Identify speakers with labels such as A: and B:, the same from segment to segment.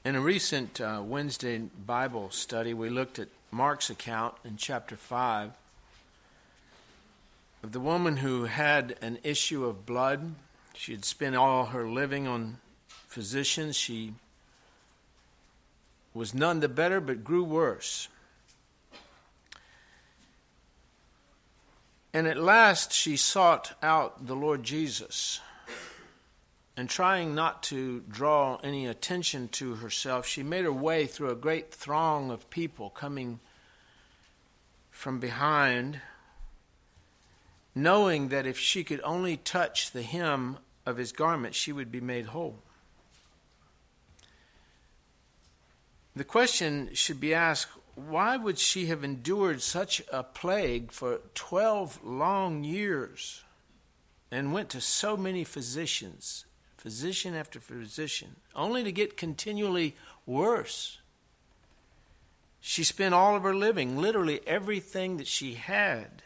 A: In a recent Wednesday Bible study, we looked at Mark's account in chapter 5 of the woman who had an issue of blood. She had spent all her living on physicians. She was none the better, but grew worse. And at last she sought out the Lord Jesus. And trying not to draw any attention to herself, she made her way through a great throng of people coming from behind, knowing that if she could only touch the hem of his garment, she would be made whole. The question should be asked, why would she have endured such a plague for 12 long years and went to so many physicians? Physician after physician, only to get continually worse. She spent all of her living, literally everything that she had.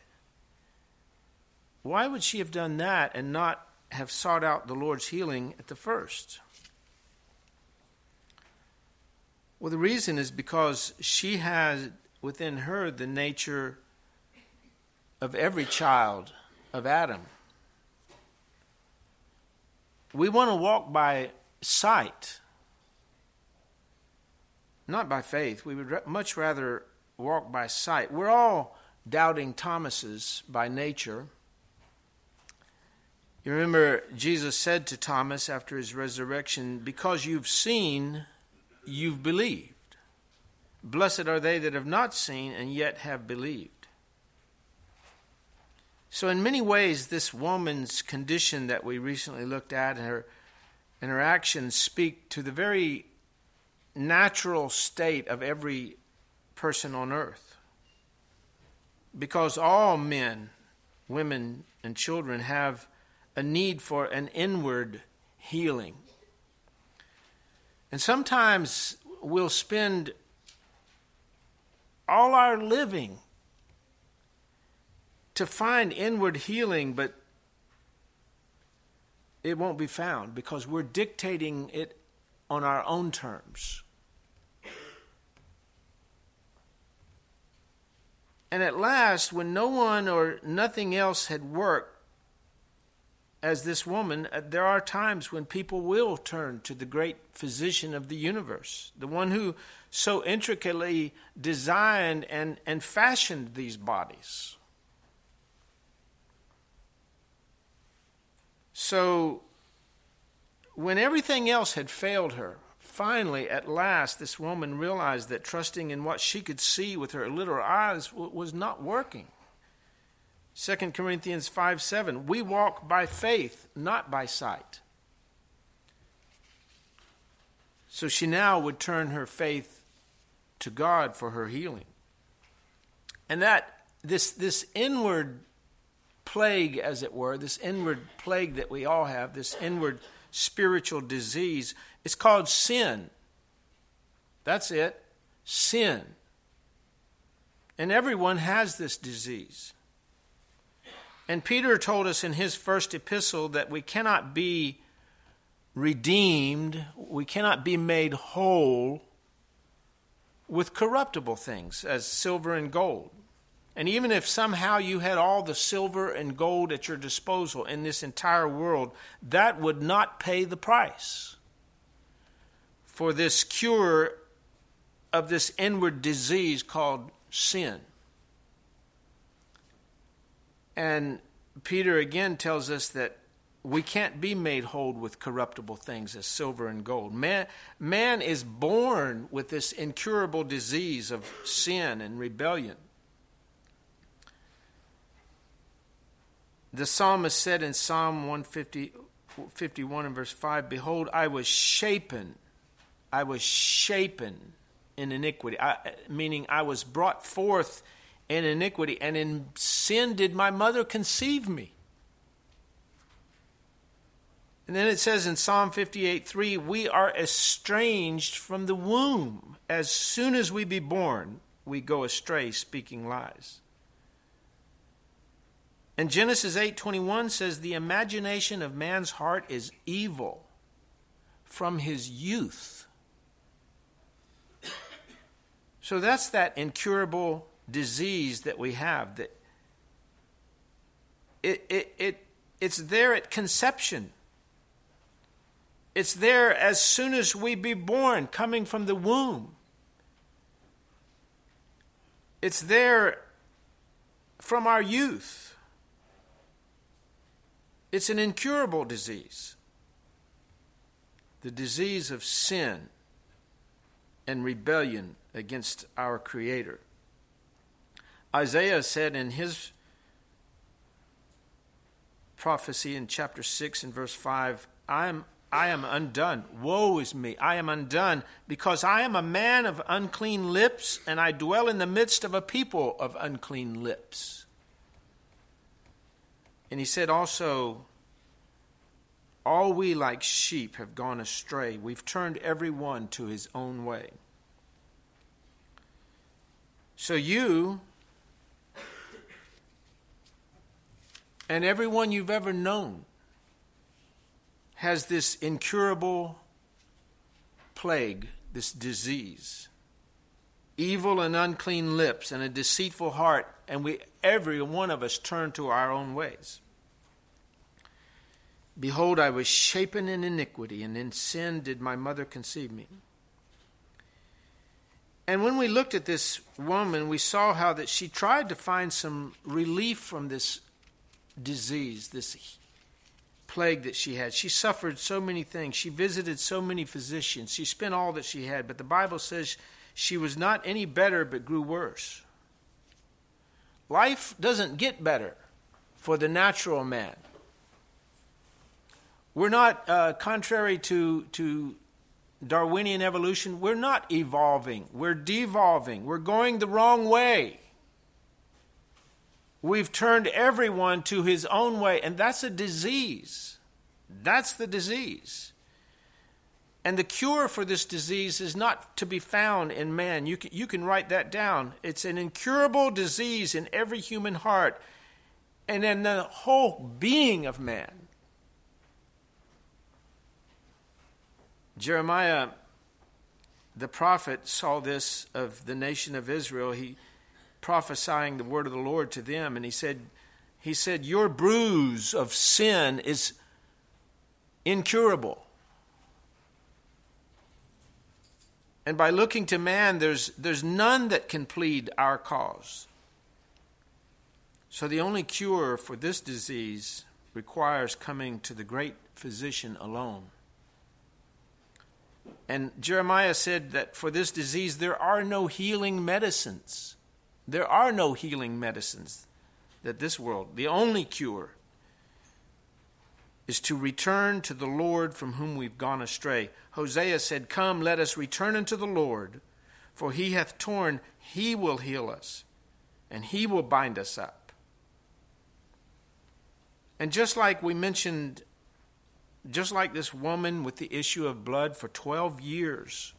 A: Why would she have done that and not have sought out the Lord's healing at the first? Well, the reason is because she has within her the nature of every child of Adam. We want to walk by sight, not by faith. We would much rather walk by sight. We're all doubting Thomases by nature. You remember Jesus said to Thomas after his resurrection, "Because you've seen, you've believed. Blessed are they that have not seen and yet have believed." So in many ways, this woman's condition that we recently looked at and her actions speak to the very natural state of every person on earth. Because all men, women, and children have a need for an inward healing. And sometimes we'll spend all our living to find inward healing, but it won't be found because we're dictating it on our own terms. And at last, when no one or nothing else had worked, as this woman, there are times when people will turn to the great physician of the universe, the one who so intricately designed and fashioned these bodies. So, when everything else had failed her, finally, at last, this woman realized that trusting in what she could see with her literal eyes was not working. 2 Corinthians 5:7, we walk by faith, not by sight. So she now would turn her faith to God for her healing. And that this inward plague, as it were, this inward plague that we all have, this inward spiritual disease, is called sin. That's it, sin. And everyone has this disease. And Peter told us in his first epistle that we cannot be redeemed, we cannot be made whole with corruptible things as silver and gold. And even if somehow you had all the silver and gold at your disposal in this entire world, that would not pay the price for this cure of this inward disease called sin. And Peter again tells us that we can't be made whole with corruptible things as silver and gold. Man is born with this incurable disease of sin and rebellion. The psalmist said in Psalm 151 and verse 5, "Behold, I was shapen in iniquity," meaning I was brought forth in iniquity, and in sin did my mother conceive me. And then it says in Psalm 58:3, "We are estranged from the womb. As soon as we be born, we go astray, speaking lies." And Genesis 8:21 says, "The imagination of man's heart is evil from his youth." So that's that incurable disease that we have. That it's there at conception. It's there as soon as we be born, coming from the womb. It's there from our youth. It's an incurable disease. The disease of sin and rebellion against our Creator. Isaiah said in his prophecy in chapter 6 and verse 5, I am undone. Woe is me. I am undone because I am a man of unclean lips, and I dwell in the midst of a people of unclean lips. And he said also, all we like sheep have gone astray. We've turned every one to his own way. So you and everyone you've ever known has this incurable plague, this disease. Evil and unclean lips and a deceitful heart, and every one of us turn to our own ways. Behold, I was shapen in iniquity, and in sin did my mother conceive me. And when we looked at this woman, we saw how that she tried to find some relief from this disease, this plague that she had. She suffered so many things. She visited so many physicians. She spent all that she had. But the Bible says she was not any better, but grew worse. Life doesn't get better for the natural man. We're not, contrary to Darwinian evolution, we're not evolving. We're devolving. We're going the wrong way. We've turned everyone to his own way, and that's a disease. That's the disease. And the cure for this disease is not to be found in man. You can write that down. It's an incurable disease in every human heart and in the whole being of man. Jeremiah, the prophet, saw this of the nation of Israel. He prophesying the word of the Lord to them, and he said, your bruise of sin is incurable. And by looking to man, there's none that can plead our cause. So the only cure for this disease requires coming to the great physician alone. And Jeremiah said that for this disease there are no healing medicines. There are no healing medicines that this world, the only cure is to return to the Lord from whom we've gone astray. Hosea said, come, let us return unto the Lord, for he hath torn, he will heal us, and he will bind us up. And just like we mentioned, just like this woman with the issue of blood for 12 years,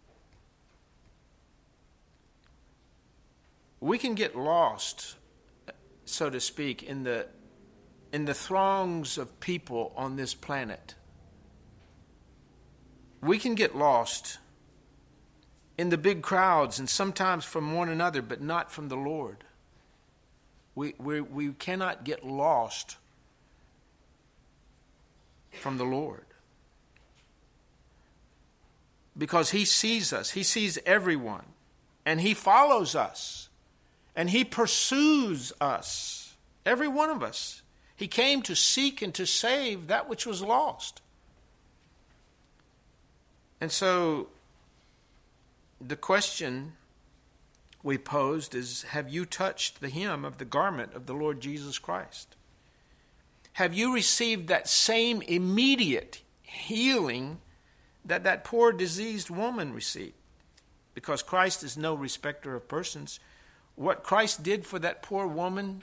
A: we can get lost, so to speak, in the throngs of people on this planet. We can get lost in the big crowds and sometimes from one another, but not from the Lord. We cannot get lost from the Lord, because he sees us. He sees everyone, and he follows us, and he pursues us, every one of us. He came to seek and to save that which was lost. And so the question we posed is, have you touched the hem of the garment of the Lord Jesus Christ? Have you received that same immediate healing that poor diseased woman received? Because Christ is no respecter of persons. What Christ did for that poor woman,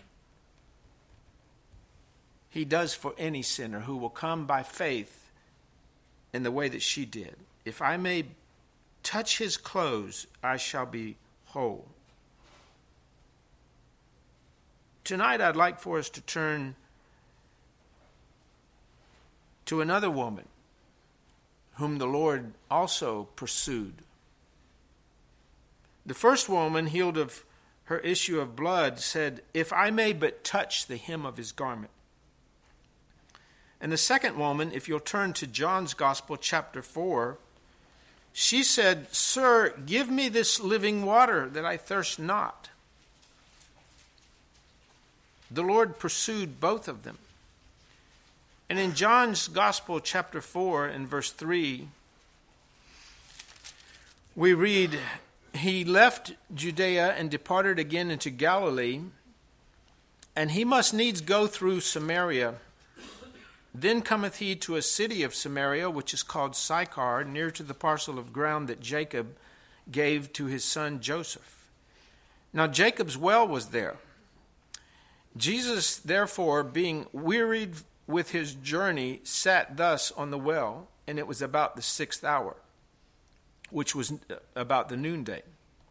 A: he does for any sinner who will come by faith in the way that she did. If I may touch his clothes, I shall be whole. Tonight I'd like for us to turn to another woman whom the Lord also pursued. The first woman, healed of her issue of blood, said, "If I may but touch the hem of his garment." And the second woman, if you'll turn to John's Gospel, chapter 4, she said, "Sir, give me this living water that I thirst not." The Lord pursued both of them. And in John's Gospel, chapter 4, and verse 3, we read, "He left Judea and departed again into Galilee, and he must needs go through Samaria. Then cometh he to a city of Samaria, which is called Sychar, near to the parcel of ground that Jacob gave to his son Joseph. Now Jacob's well was there. Jesus, therefore, being wearied with his journey, sat thus on the well, and it was about the 6th hour, which was about the noonday."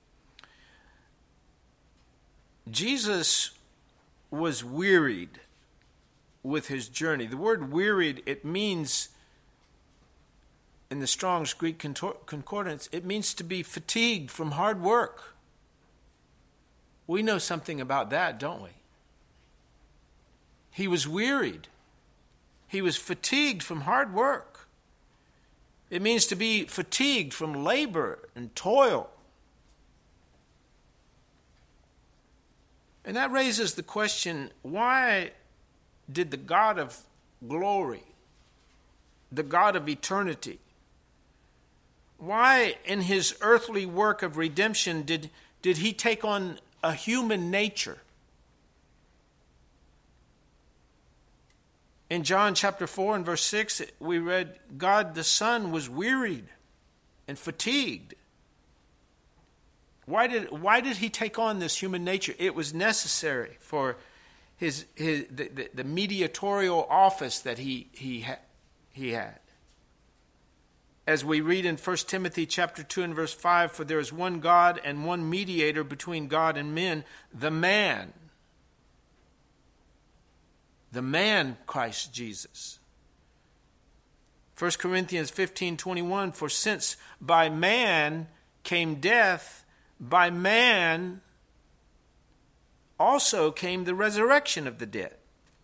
A: Jesus was wearied with his journey. The word wearied, it means, in the Strong's Greek Concordance, it means to be fatigued from hard work. We know something about that, don't we? He was wearied. He was fatigued from hard work. It means to be fatigued from labor and toil. And that raises the question, why did the God of glory, the God of eternity, why in his earthly work of redemption did he take on a human nature? In John chapter 4 and verse 6, we read, God the Son was wearied and fatigued. Why did he take on this human nature? It was necessary for the mediatorial office that he had. As we read in 1 Timothy chapter 2 and verse 5, "For there is one God and one mediator between God and men, the man, Christ Jesus." 1 Corinthians 15:21, "For since by man came death, by man also came the resurrection of the dead."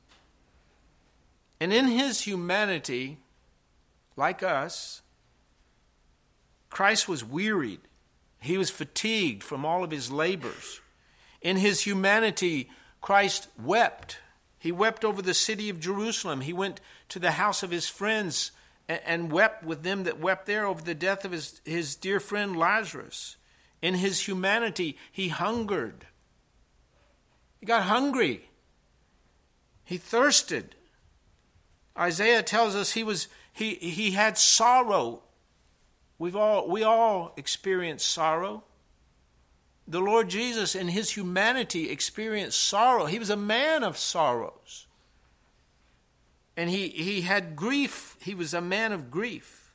A: And in his humanity, like us, Christ was wearied. He was fatigued from all of his labors. In his humanity, Christ wept. He wept over the city of Jerusalem. He went to the house of his friends and wept with them that wept there over the death of his dear friend Lazarus. In his humanity, he hungered. He got hungry. He thirsted. Isaiah tells us he had sorrow. We all experience sorrow. The Lord Jesus in his humanity experienced sorrow. He was a man of sorrows. And he had grief. He was a man of grief.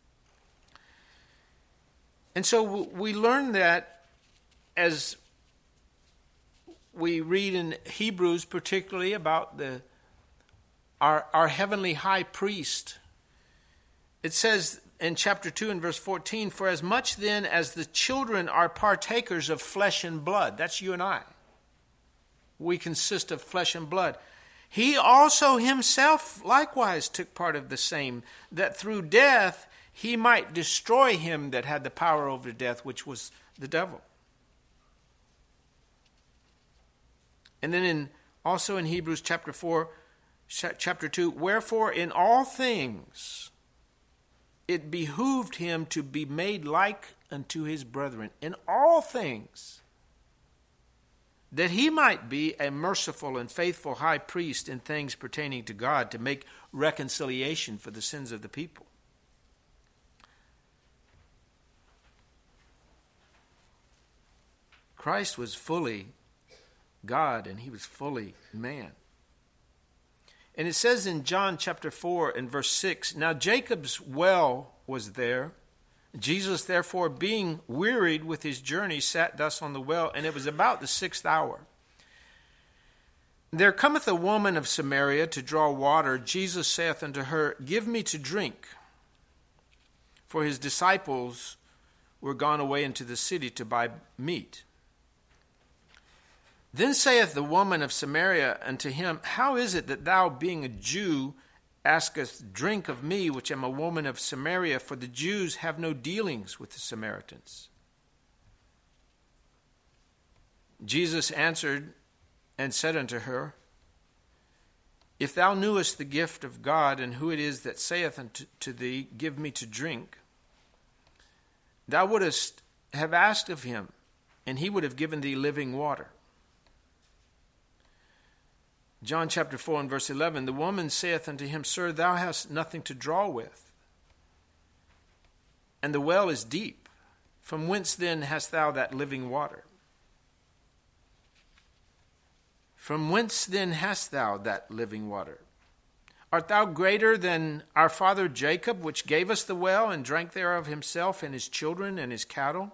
A: And so we learn that as we read in Hebrews, particularly about our heavenly high priest. It says in chapter 2 and verse 14, "For as much then as the children are partakers of flesh and blood," that's you and I. We consist of flesh and blood. "He also himself likewise took part of the same, that through death he might destroy him that had the power over death, which was the devil." And then also in Hebrews chapter 2, "Wherefore in all things it behooved him to be made like unto his brethren in all things, that he might be a merciful and faithful high priest in things pertaining to God, to make reconciliation for the sins of the people." Christ was fully God and he was fully man. And it says in John chapter 4 and verse 6, "Now Jacob's well was there. Jesus, therefore, being wearied with his journey, sat thus on the well, and it was about the 6th hour. There cometh a woman of Samaria to draw water. Jesus saith unto her, Give me to drink. For his disciples were gone away into the city to buy meat. Then saith the woman of Samaria unto him, How is it that thou, being a Jew, askest drink of me, which am a woman of Samaria? For the Jews have no dealings with the Samaritans. Jesus answered and said unto her, If thou knewest the gift of God, and who it is that saith unto thee, Give me to drink, thou wouldest have asked of him, and he would have given thee living water. John chapter 4 and verse 11, The woman saith unto him, Sir, thou hast nothing to draw with, and the well is deep. From whence then hast thou that living water? From whence then hast thou that living water? Art thou greater than our father Jacob, which gave us the well, and drank thereof himself, and his children, and his cattle?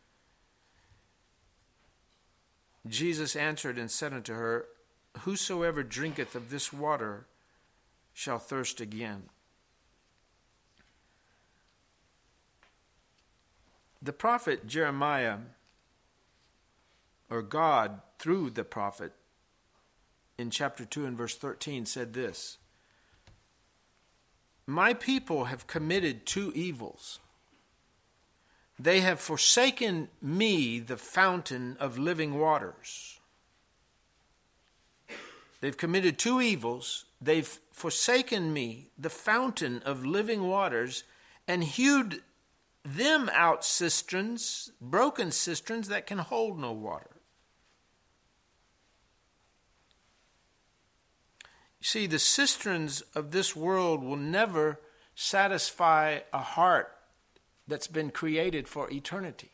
A: Jesus answered and said unto her, Whosoever drinketh of this water shall thirst again. The prophet Jeremiah, or God through the prophet, in chapter 2 and verse 13 said this, My people have committed two evils. They have forsaken me, the fountain of living waters. They've committed two evils. They've forsaken me, the fountain of living waters, and hewed them out cisterns, broken cisterns that can hold no water. You see, the cisterns of this world will never satisfy a heart that's been created for eternity.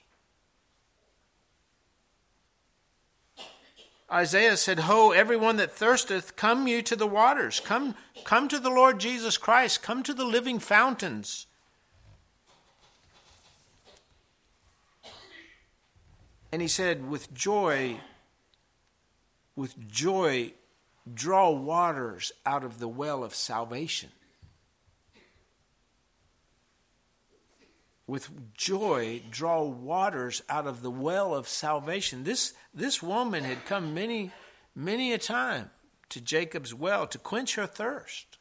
A: Isaiah said, Ho, everyone that thirsteth, come you to the waters. Come to the Lord Jesus Christ. Come to the living fountains. And he said, with joy, draw waters out of the well of salvation. With joy, draw waters out of the well of salvation. This woman had come many, many a time to Jacob's well to quench her thirst,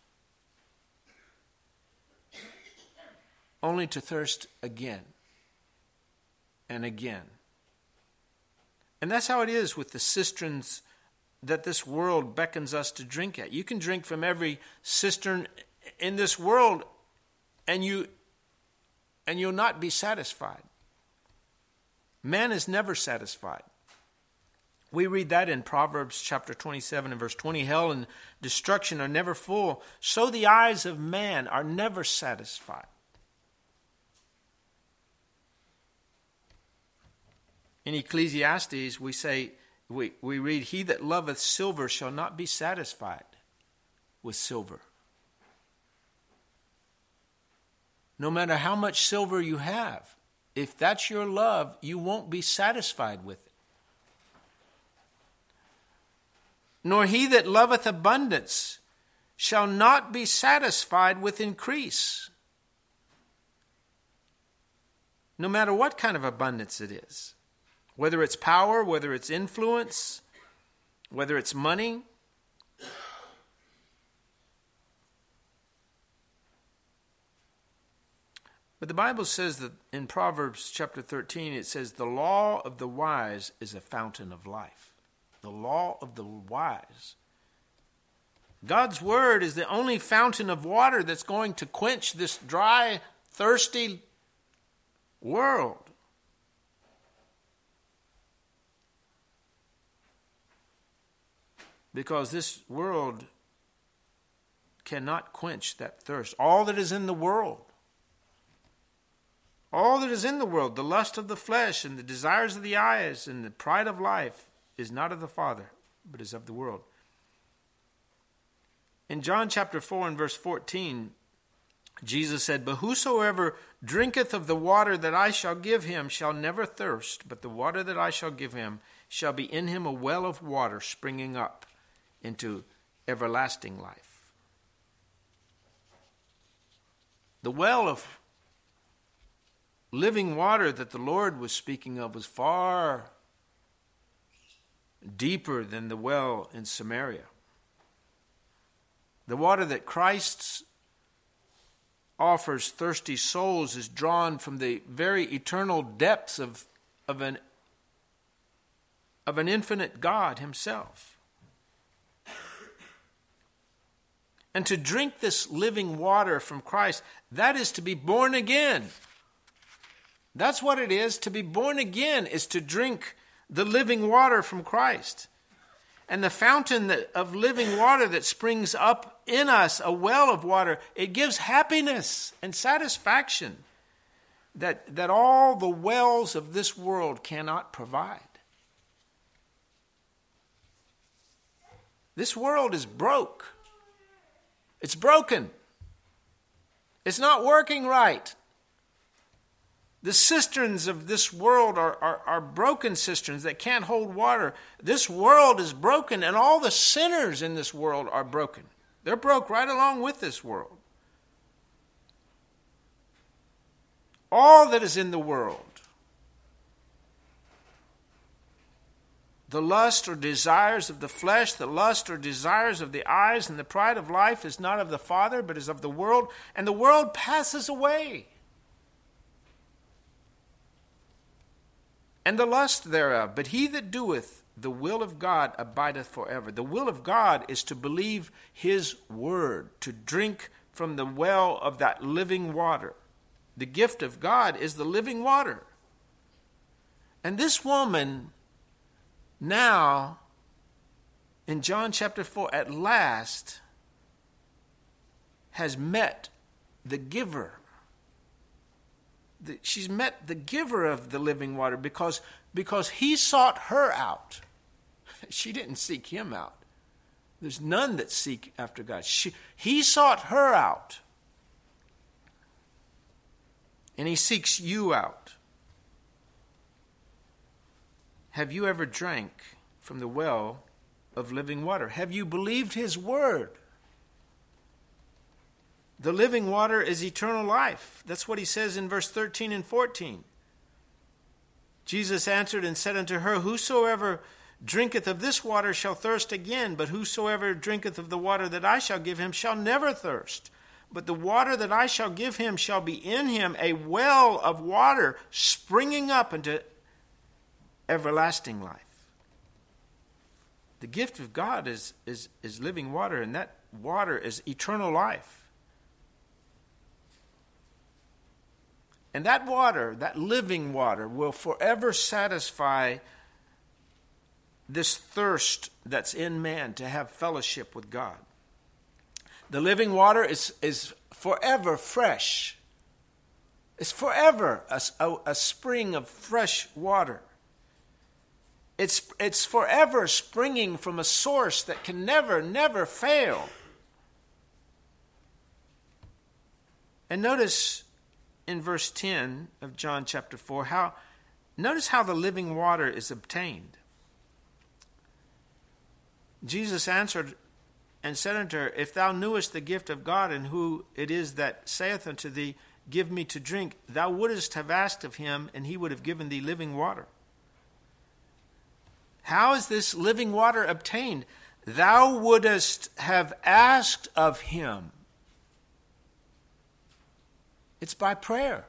A: only to thirst again and again. And that's how it is with the cisterns that this world beckons us to drink at. You can drink from every cistern in this world, and you'll not be satisfied. Man is never satisfied. We read that in Proverbs chapter 27 and verse 20. Hell and destruction are never full, so the eyes of man are never satisfied. In Ecclesiastes, we read, He that loveth silver shall not be satisfied with silver. No matter how much silver you have, if that's your love, you won't be satisfied with it. Nor he that loveth abundance shall not be satisfied with increase. No matter what kind of abundance it is. Whether it's power, whether it's influence, whether it's money. But the Bible says that in Proverbs chapter 13, it says, the law of the wise is a fountain of life. The law of the wise. God's word is the only fountain of water that's going to quench this dry, thirsty world. Because this world cannot quench that thirst. All that is in the world, the lust of the flesh and the desires of the eyes and the pride of life is not of the Father, but is of the world. In John chapter 4 and verse 14, Jesus said, But whosoever drinketh of the water that I shall give him shall never thirst, but the water that I shall give him shall be in him a well of water springing up into everlasting life. The well of living water that the Lord was speaking of was far deeper than the well in Samaria. The water that Christ offers thirsty souls is drawn from the very eternal depths of an infinite God himself. And to drink this living water from Christ, that is to be born again. That's what it is. To be born again is to drink the living water from Christ. And the fountain of living water that springs up in us, a well of water, it gives happiness and satisfaction that all the wells of this world cannot provide. This world is broke. It's broken. It's not working right. The cisterns of this world are broken cisterns that can't hold water. This world is broken, and all the sinners in this world are broken. They're broke right along with this world. All that is in the world, the lust or desires of the flesh, the lust or desires of the eyes, and the pride of life is not of the Father, but is of the world, and the world passes away, and the lust thereof. But he that doeth the will of God abideth forever. The will of God is to believe his word, to drink from the well of that living water. The gift of God is the living water. And this woman now, in John chapter 4, at last has met the giver. She's met the giver of the living water because he sought her out. She didn't seek him out. There's none that seek after God. He sought her out. And he seeks you out. Have you ever drank from the well of living water? Have you believed his word? The living water is eternal life. That's what he says in verse 13 and 14. Jesus answered and said unto her, Whosoever drinketh of this water shall thirst again, but whosoever drinketh of the water that I shall give him shall never thirst. But the water that I shall give him shall be in him a well of water springing up into everlasting life. The gift of God is living water, and that water is eternal life. And that water, that living water, will forever satisfy this thirst that's in man to have fellowship with God. The living water is forever fresh. It's forever a spring of fresh water. It's forever springing from a source that can never fail. And notice in verse 10 of John chapter 4, notice how the living water is obtained. Jesus answered and said unto her, If thou knewest the gift of God, and who it is that saith unto thee, Give me to drink, thou wouldest have asked of him, and he would have given thee living water. How is this living water obtained? Thou wouldest have asked of him. It's by prayer.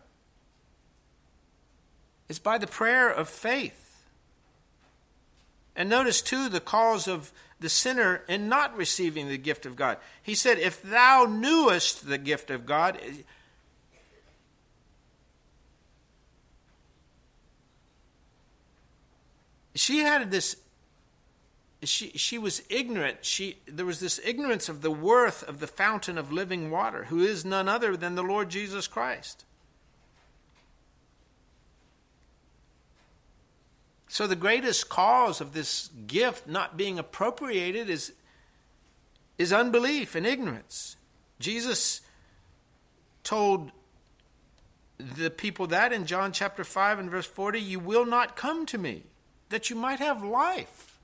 A: It's by the prayer of faith. And notice too the cause of the sinner in not receiving the gift of God. He said, if thou knewest the gift of God. She had this, she was ignorant. There was this ignorance of the worth of the fountain of living water, who is none other than the Lord Jesus Christ. So the greatest cause of this gift not being appropriated is unbelief and ignorance. Jesus told the people that in John chapter 5 and verse 40, you will not come to me, that you might have life.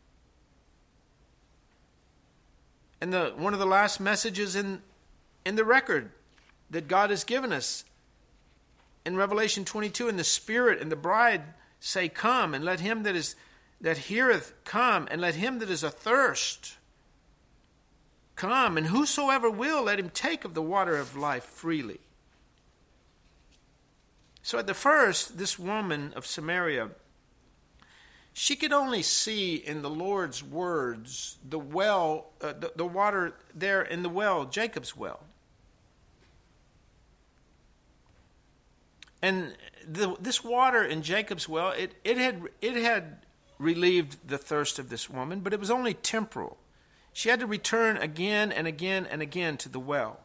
A: And one of the last messages in the record that God has given us In Revelation 22, and the Spirit and the bride say, come, and let him that heareth come, and let him that is athirst come, and whosoever will, let him take of the water of life freely. So at the first, this woman of Samaria, she could only see in the Lord's words the well, the water there in the well, Jacob's well. And this water in Jacob's well, it had relieved the thirst of this woman, but it was only temporal. She had to return again and again and again to the well.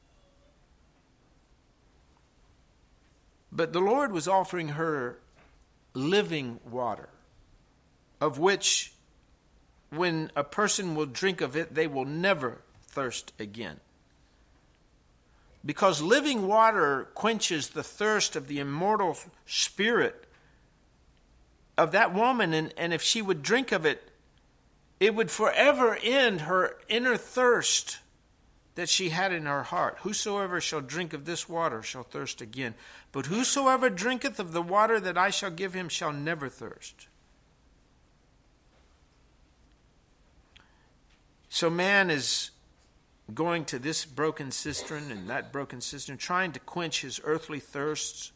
A: But the Lord was offering her living water, of which, when a person will drink of it, they will never thirst again. Because living water quenches the thirst of the immortal spirit of that woman, and if she would drink of it, it would forever end her inner thirst that she had in her heart. Whosoever shall drink of this water shall thirst again. But whosoever drinketh of the water that I shall give him shall never thirst. So man is going to this broken cistern and that broken cistern, trying to quench his earthly thirsts,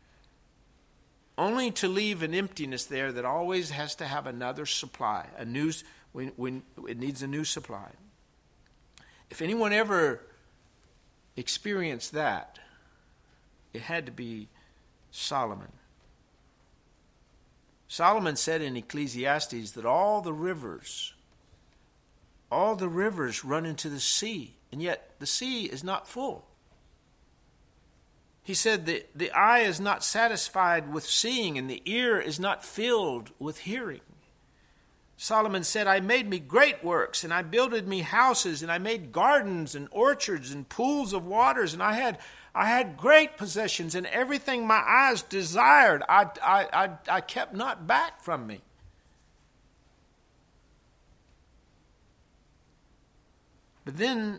A: only to leave an emptiness there that always has to have another supply, when it needs a new supply. If anyone ever experienced that, it had to be Solomon. Solomon said in Ecclesiastes that all the rivers run into the sea, and yet the sea is not full. He said that the eye is not satisfied with seeing, and the ear is not filled with hearing. Solomon said, I made me great works, and I builded me houses, and I made gardens and orchards and pools of waters, and I had great possessions, and everything my eyes desired, I kept not back from me. But then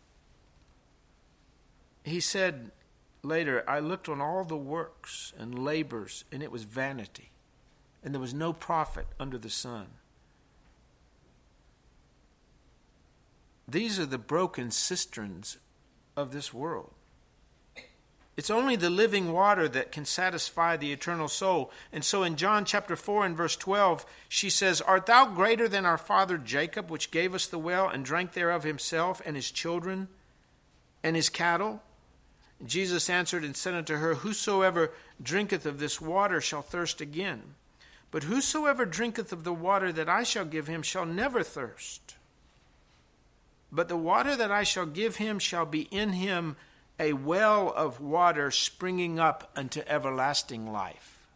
A: he said later, I looked on all the works and labors, and it was vanity, and there was no profit under the sun. These are the broken cisterns of this world. It's only the living water that can satisfy the eternal soul. And so in John chapter 4 and verse 12, she says, Art thou greater than our father Jacob, which gave us the well and drank thereof himself and his children and his cattle? And Jesus answered and said unto her, Whosoever drinketh of this water shall thirst again. But whosoever drinketh of the water that I shall give him shall never thirst. But the water that I shall give him shall be in him a well of water springing up unto everlasting life.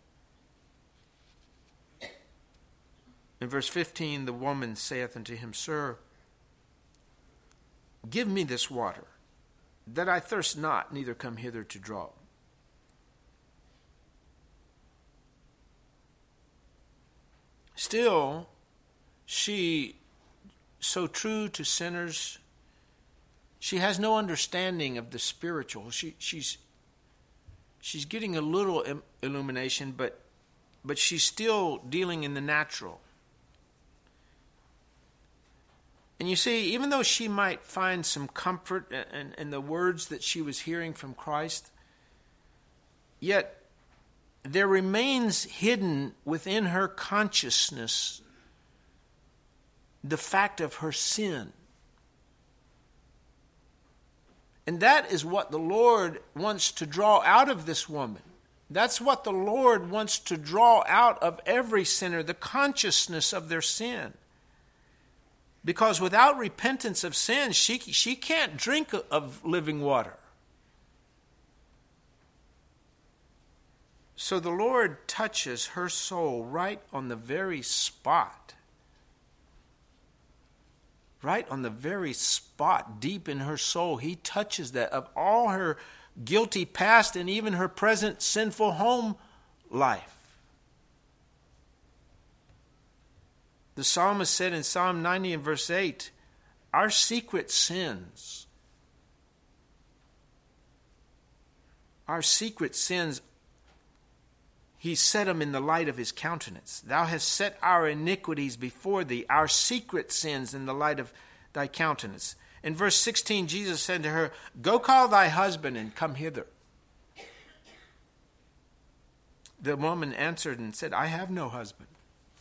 A: In verse 15, the woman saith unto him, Sir, give me this water, that I thirst not, neither come hither to draw. Still, she, so true to sinners, she has no understanding of the spiritual. She's getting a little illumination, but she's still dealing in the natural. And you see, even though she might find some comfort in the words that she was hearing from Christ, yet there remains hidden within her consciousness the fact of her sin. And that is what the Lord wants to draw out of this woman. That's what the Lord wants to draw out of every sinner, the consciousness of their sin. Because without repentance of sin, she can't drink of living water. So the Lord touches her soul right on the very spot. Right on the very spot, deep in her soul, he touches that of all her guilty past and even her present sinful home life. The psalmist said in Psalm 90 and verse 8, our secret sins He set them in the light of his countenance. Thou hast set our iniquities before thee, our secret sins in the light of thy countenance. In verse 16, Jesus said to her, Go call thy husband and come hither. The woman answered and said, I have no husband.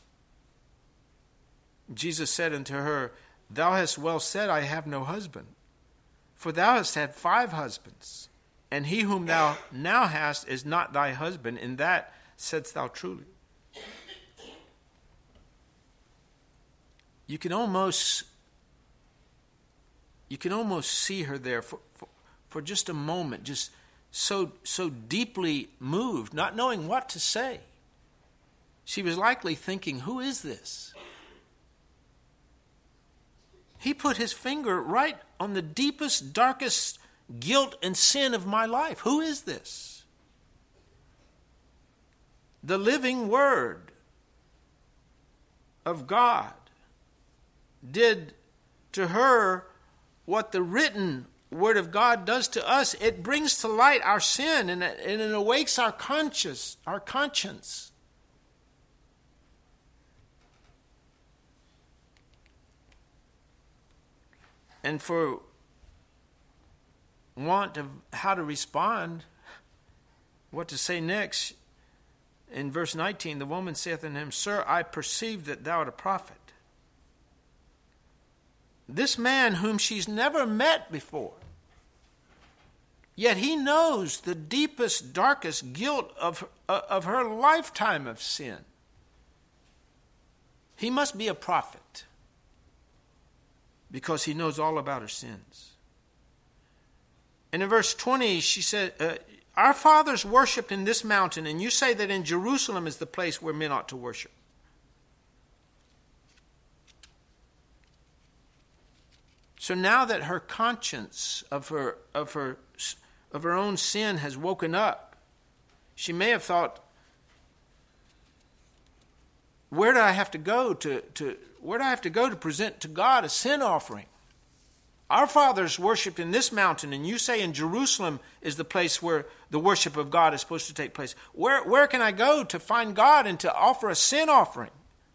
A: Jesus said unto her, Thou hast well said, I have no husband. For thou hast had 5 husbands, and he whom thou now hast is not thy husband. In that saidst thou truly. You can almost see her there for just a moment, just so deeply moved, not knowing what to say. She was likely thinking, who is this? He put his finger right on the deepest, darkest guilt and sin of my life. Who is this? The living Word of God did to her what the written Word of God does to us. It brings to light our sin and it awakes our conscience. And for want of how to respond, what to say next, in verse 19, the woman saith unto him, Sir, I perceive that thou art a prophet. This man whom she's never met before, yet he knows the deepest, darkest guilt of her lifetime of sin. He must be a prophet because he knows all about her sins. And in verse 20, she said, Our fathers worshipped in this mountain, and you say that in Jerusalem is the place where men ought to worship. So now that her conscience of her own sin has woken up, she may have thought, where do I have to go to present to God a sin offering? Our fathers worshipped in this mountain, and you say in Jerusalem is the place where the worship of God is supposed to take place. Where can I go to find God and to offer a sin offering?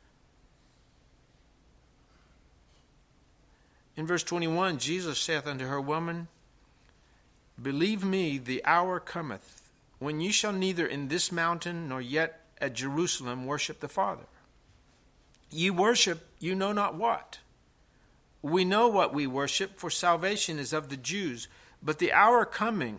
A: In verse 21, Jesus saith unto her, Woman, believe me, the hour cometh, when ye shall neither in this mountain nor yet at Jerusalem worship the Father. Ye worship you know not what. We know what we worship, for salvation is of the Jews. But the hour cometh,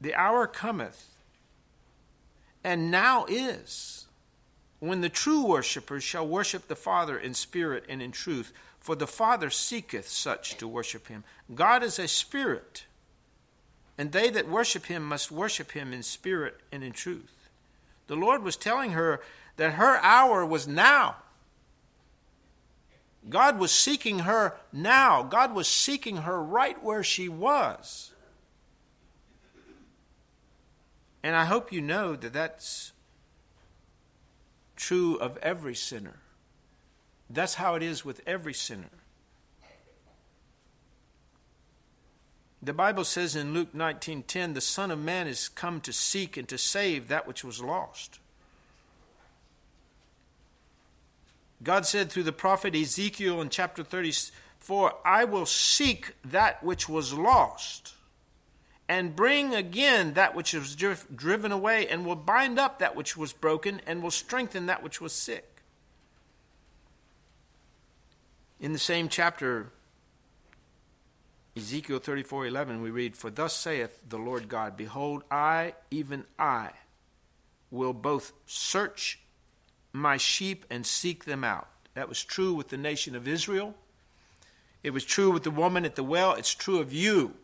A: and now is, when the true worshippers shall worship the Father in spirit and in truth, for the Father seeketh such to worship him. God is a spirit, and they that worship him must worship him in spirit and in truth. The Lord was telling her that her hour was now. God was seeking her now. God was seeking her right where she was. And I hope you know that that's true of every sinner. That's how it is with every sinner. The Bible says in Luke 19:10, the Son of Man is come to seek and to save that which was lost. God said through the prophet Ezekiel in chapter 34, I will seek that which was lost and bring again that which was driven away, and will bind up that which was broken, and will strengthen that which was sick. In the same chapter, Ezekiel 34:11, we read, For thus saith the Lord God, Behold, I, even I, will both search my sheep and seek them out. That was true with the nation of Israel. It was true with the woman at the well. It's true of you.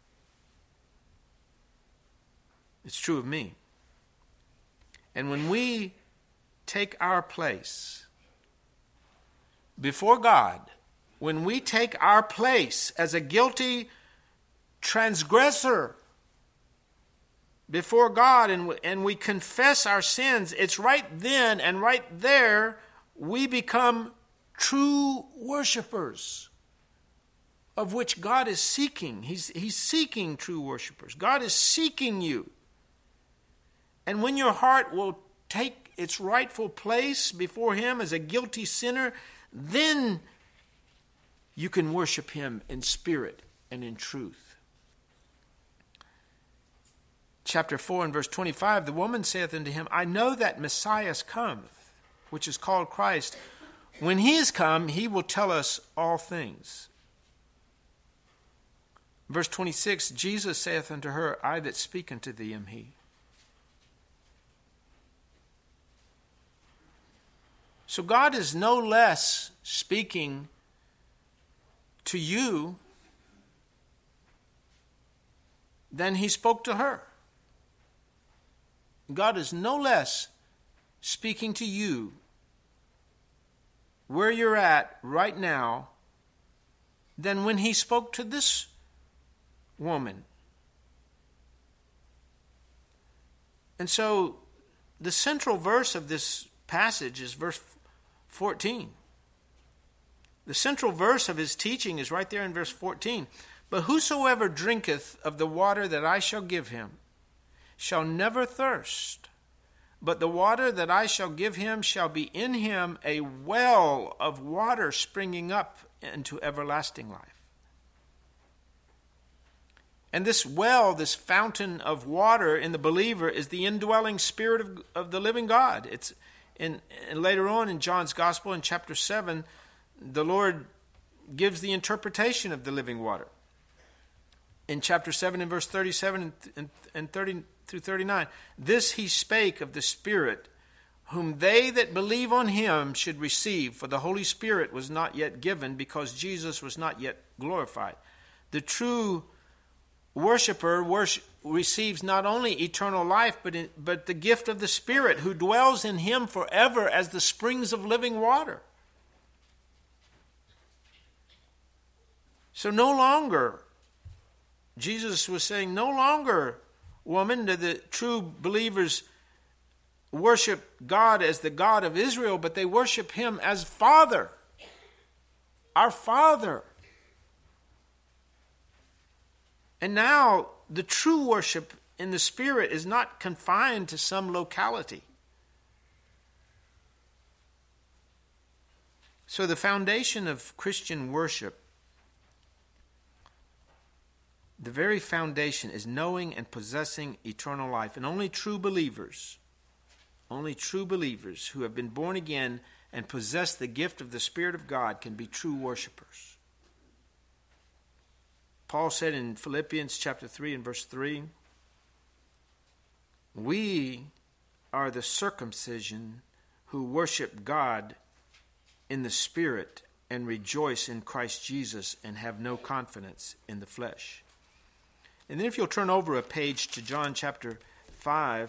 A: It's true of me. And when we take our place before God, when we take our place as a guilty transgressor before God and we confess our sins, it's right then and right there we become true worshipers, of which God is seeking. He's seeking true worshipers. God is seeking you. And when your heart will take its rightful place before him as a guilty sinner, then you can worship him in spirit and in truth. Chapter 4 and verse 25, the woman saith unto him, I know that Messiah cometh, which is called Christ. When he is come, he will tell us all things. Verse 26, Jesus saith unto her, I that speak unto thee am he. So God is no less speaking to you than he spoke to her. God is no less speaking to you where you're at right now than when he spoke to this woman. And so the central verse of this passage is verse 14. The central verse of his teaching is right there in verse 14. But whosoever drinketh of the water that I shall give him shall never thirst. But the water that I shall give him shall be in him a well of water springing up into everlasting life. And this well, this fountain of water in the believer is the indwelling spirit of the living God. It's and later on in John's Gospel in chapter 7, the Lord gives the interpretation of the living water. In chapter 7 and verse 37 and 30 through 39, this he spake of the Spirit, whom they that believe on him should receive, for the Holy Spirit was not yet given, because Jesus was not yet glorified. The true worshiper receives not only eternal life, but the gift of the Spirit, who dwells in him forever as the springs of living water. So no longer, Jesus was saying, no longer, woman, do the true believers worship God as the God of Israel, but they worship him as Father, our Father. And now the true worship in the Spirit is not confined to some locality. So the foundation of Christian worship, the very foundation, is knowing and possessing eternal life. And only true believers who have been born again and possess the gift of the Spirit of God can be true worshipers. Paul said in Philippians chapter 3 and verse 3, we are the circumcision who worship God in the Spirit and rejoice in Christ Jesus and have no confidence in the flesh. And then if you'll turn over a page to John chapter 5,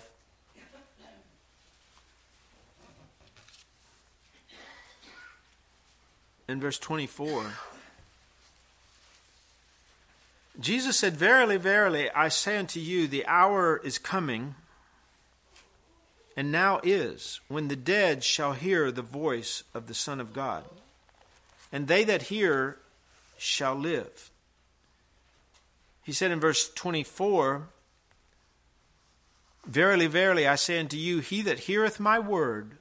A: in verse 24, Jesus said, verily, verily, I say unto you, the hour is coming, and now is, when the dead shall hear the voice of the Son of God, and they that hear shall live. He said in verse 24, verily, verily, I say unto you, he that heareth my word.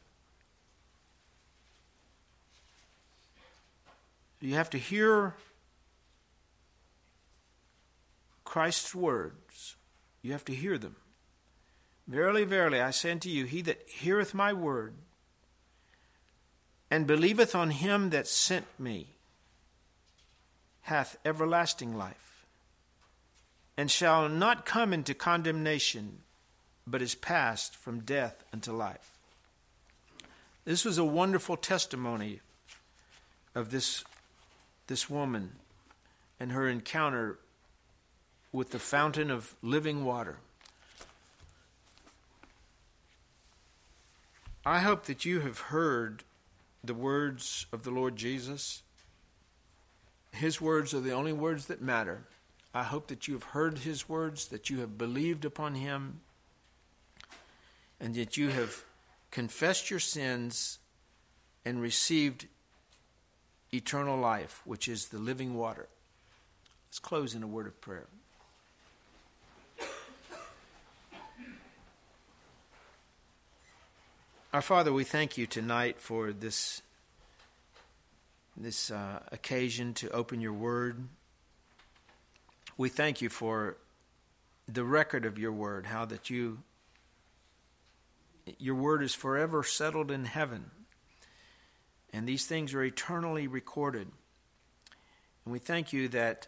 A: You have to hear Christ's words. You have to hear them. Verily, verily, I say unto you, he that heareth my word and believeth on him that sent me hath everlasting life, and shall not come into condemnation, but is passed from death unto life. This was a wonderful testimony of this woman and her encounter with the fountain of living water. I hope that you have heard the words of the Lord Jesus. His words are the only words that matter. I hope that you have heard his words, that you have believed upon him, and that you have confessed your sins and received eternal life, which is the living water. Let's close in a word of prayer. Our Father, we thank you tonight for this occasion to open your word. We thank you for the record of your word, how that your word is forever settled in heaven, and these things are eternally recorded. And we thank you that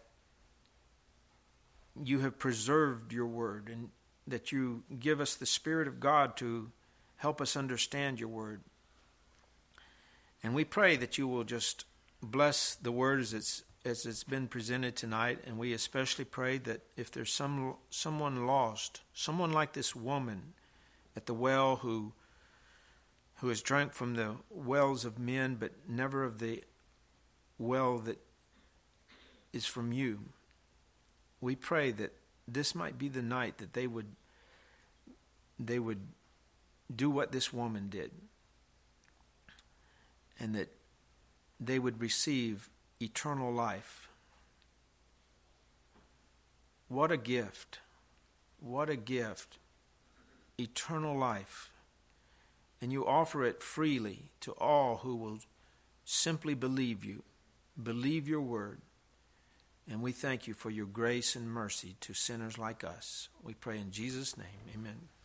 A: you have preserved your word, and that you give us the Spirit of God to help us understand your word. And we pray that you will just bless the word as it's been presented tonight. And we especially pray that if there's someone lost, someone like this woman at the well who has drank from the wells of men, but never of the well that is from you, we pray that this might be the night that they would do what this woman did, and that they would receive eternal life. What a gift! What a gift! Eternal life. And you offer it freely to all who will simply believe you, believe your word. And we thank you for your grace and mercy to sinners like us. We pray in Jesus' name, amen.